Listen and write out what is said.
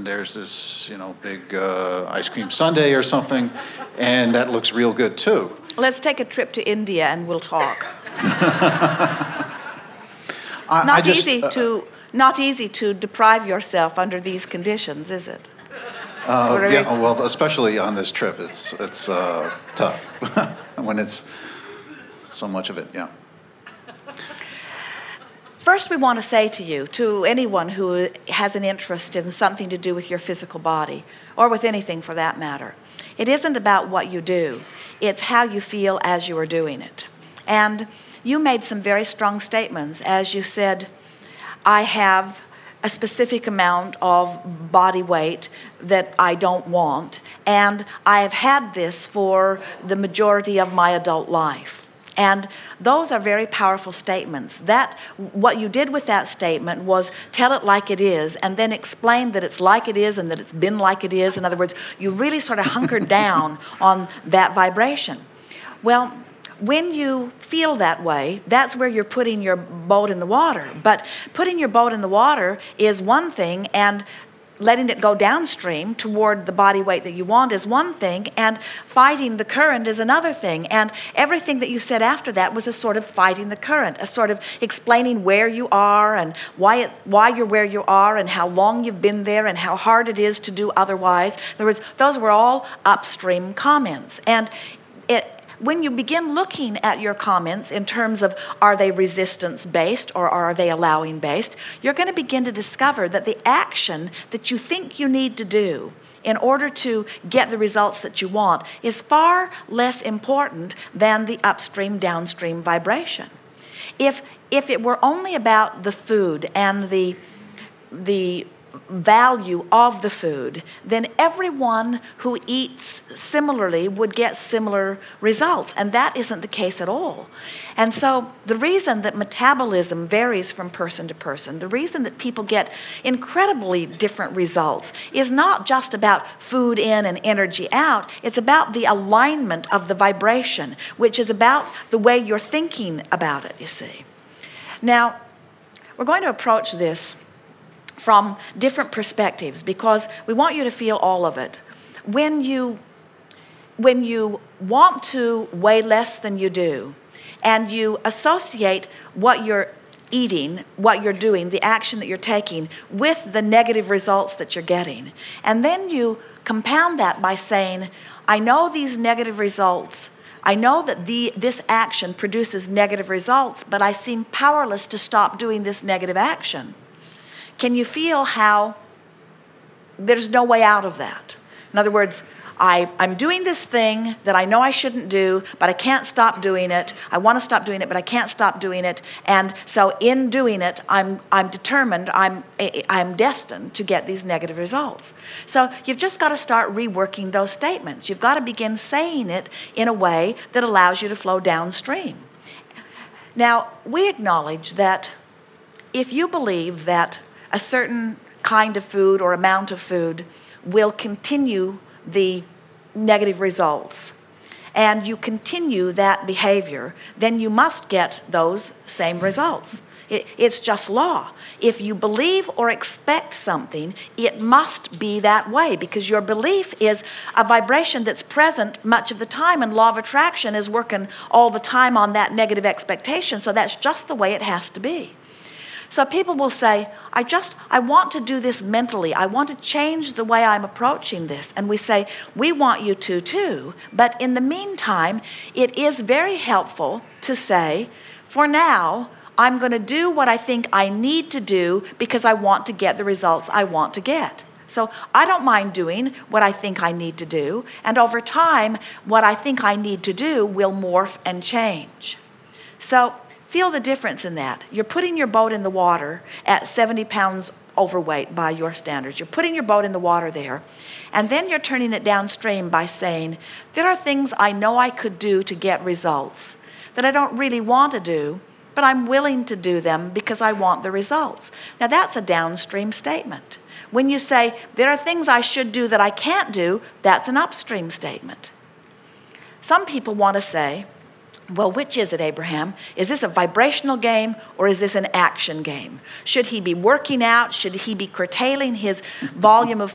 and there's this, big ice cream sundae or something, and that looks real good too. Let's take a trip to India and we'll talk. Not easy to deprive yourself under these conditions, is it? Yeah, well, especially on this trip, it's tough when it's so much of it, yeah. First, we want to say to you, to anyone who has an interest in something to do with your physical body, or with anything for that matter, it isn't about what you do. It's how you feel as you are doing it. And you made some very strong statements as you said, I have a specific amount of body weight that I don't want, and I have had this for the majority of my adult life. And those are very powerful statements. What you did with that statement was tell it like it is, and then explain that it's like it is and that it's been like it is. In other words, you really sort of hunkered down on that vibration. Well, when you feel that way, that's where you're putting your boat in the water. But putting your boat in the water is one thing, and letting it go downstream toward the body weight that you want is one thing, and fighting the current is another thing. And everything that you said after that was a sort of fighting the current, a sort of explaining where you are and why you're where you are and how long you've been there and how hard it is to do otherwise. In other words, those were all upstream comments. And when you begin looking at your comments in terms of are they resistance-based or are they allowing-based, you're going to begin to discover that the action that you think you need to do in order to get the results that you want is far less important than the upstream-downstream vibration. If it were only about the food and the value of the food, then everyone who eats similarly would get similar results, and that isn't the case at all. And so the reason that metabolism varies from person to person, the reason that people get incredibly different results is not just about food in and energy out, it's about the alignment of the vibration, which is about the way you're thinking about it, you see. Now, we're going to approach this from different perspectives because we want you to feel all of it. When you want to weigh less than you do, and you associate what you're eating, what you're doing, the action that you're taking, with the negative results that you're getting, and then you compound that by saying, I know these negative results, I know that this action produces negative results, but I seem powerless to stop doing this negative action. Can you feel how there's no way out of that? In other words, I'm doing this thing that I know I shouldn't do, but I can't stop doing it. I want to stop doing it, but I can't stop doing it. And so in doing it, I'm determined, I'm destined to get these negative results. So you've just got to start reworking those statements. You've got to begin saying it in a way that allows you to flow downstream. Now, we acknowledge that if you believe that a certain kind of food or amount of food will continue the negative results, and you continue that behavior, then you must get those same results. It's just law. If you believe or expect something, it must be that way because your belief is a vibration that's present much of the time, and law of attraction is working all the time on that negative expectation, so that's just the way it has to be. So people will say, I want to do this mentally. I want to change the way I'm approaching this. And we say, we want you to too. But in the meantime, it is very helpful to say, for now, I'm going to do what I think I need to do because I want to get the results I want to get. So I don't mind doing what I think I need to do. And over time, what I think I need to do will morph and change. So feel the difference in that. You're putting your boat in the water at 70 pounds overweight by your standards. You're putting your boat in the water there, and then you're turning it downstream by saying, there are things I know I could do to get results that I don't really want to do, but I'm willing to do them because I want the results. Now that's a downstream statement. When you say, there are things I should do that I can't do, that's an upstream statement. Some people want to say, well, which is it, Abraham? Is this a vibrational game or is this an action game? Should he be working out? Should he be curtailing his volume of